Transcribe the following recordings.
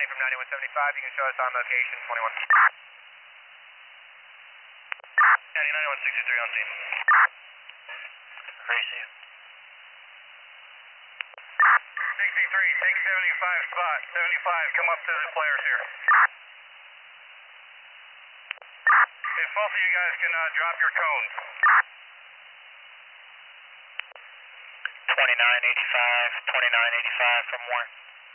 County from 9175. You can show us on location 21. County 9163 on scene. Ready, see you. 63, take 75 spot. 75, come up to the flares here. If both of you guys can drop your cones. 2985, 2985 from where?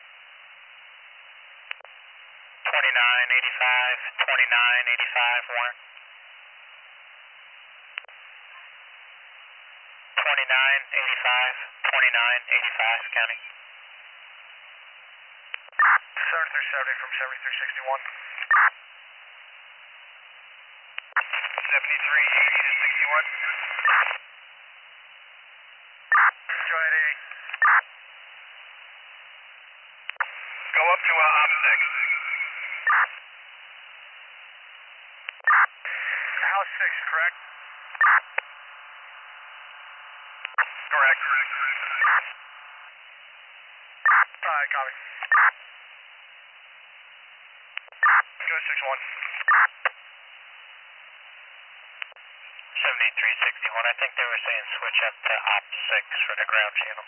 2985, 2985 where? 2985, 2985 County. Start 370 from 7361. 7380 to 61. Go ahead, 80. Go up to op 6. House 6, correct? Correct. Copy. Go 6-1. 7361, I think they were saying switch up to op 6 for the ground channel.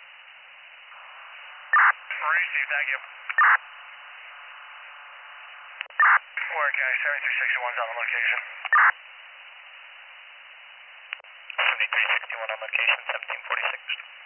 Receive, thank you. Warren County, 7361's on the location. 7361 on location, 1746.